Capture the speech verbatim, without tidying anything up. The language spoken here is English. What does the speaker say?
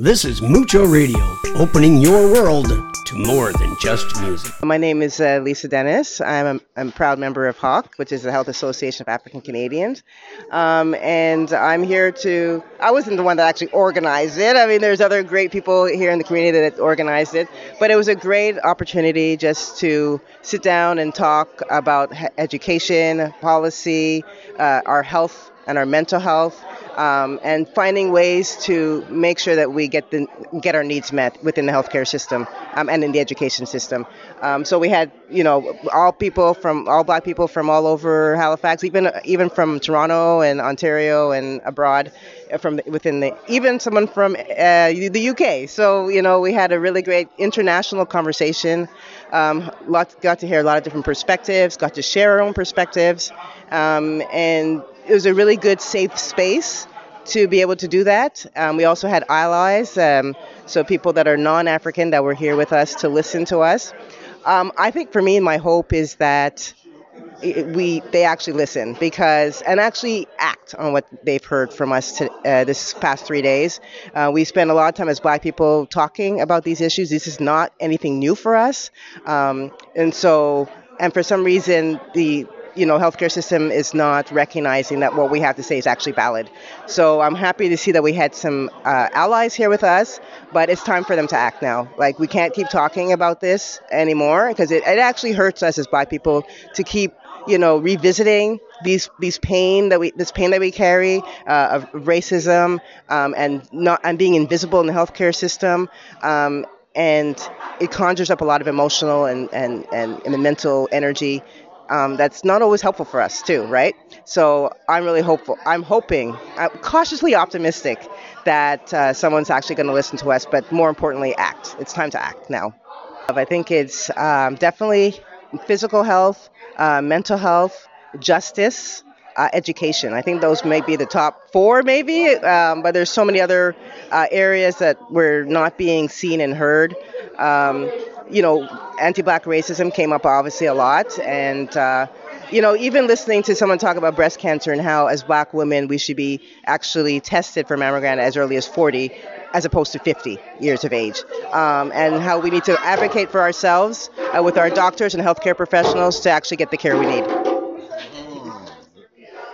This is Mucho Radio, opening your world to more than just music. My name is uh, Lisa Dennis. I'm a, I'm a proud member of HAWC, which is the Health Association of African Canadians. Um, and I'm here to, I wasn't the one that actually organized it. I mean, there's other great people here in the community that organized it. But it was a great opportunity just to sit down and talk about he- education, policy, uh, our health and our mental health. Um, and finding ways to make sure that we get the get our needs met within the healthcare system um, and in the education system. Um, so we had, you know, all people from all Black people from all over Halifax, even even from Toronto and Ontario and abroad, from within the even someone from uh, the U K. So you know, we had a really great international conversation. Um, lots got to hear a lot of different perspectives, got to share our own perspectives, um, and it was a really good, safe space to be able to do that. Um, we also had allies, um, so people that are non-African that were here with us to listen to us. Um, I think for me, my hope is that it, we they actually listen because and actually act on what they've heard from us to, uh, this past three days. Uh, we spend a lot of time as Black people talking about these issues. This is not anything new for us, um, and so and for some reason the you know, healthcare system is not recognizing that what we have to say is actually valid. So I'm happy to see that we had some uh, allies here with us, but it's time for them to act now. Like, we can't keep talking about this anymore because it, it actually hurts us as Black people to keep, you know, revisiting these these pain that we this pain that we carry uh, of racism um, and not and being invisible in the healthcare system. Um, and it conjures up a lot of emotional and and and, and mental energy. Um, that's not always helpful for us too, right? So I'm really hopeful. I'm hoping, I'm cautiously optimistic that uh, someone's actually going to listen to us, but more importantly, act. It's time to act now. I think it's um, definitely physical health, uh, mental health, justice, uh, education. I think those may be the top four, maybe, um, but there's so many other uh, areas that we're not being seen and heard. Um, you know, anti-Black racism came up obviously a lot, and uh, you know, even listening to someone talk about breast cancer and how as Black women we should be actually tested for mammogram as early as forty as opposed to fifty years of age, um, and how we need to advocate for ourselves uh, with our doctors and healthcare professionals to actually get the care we need.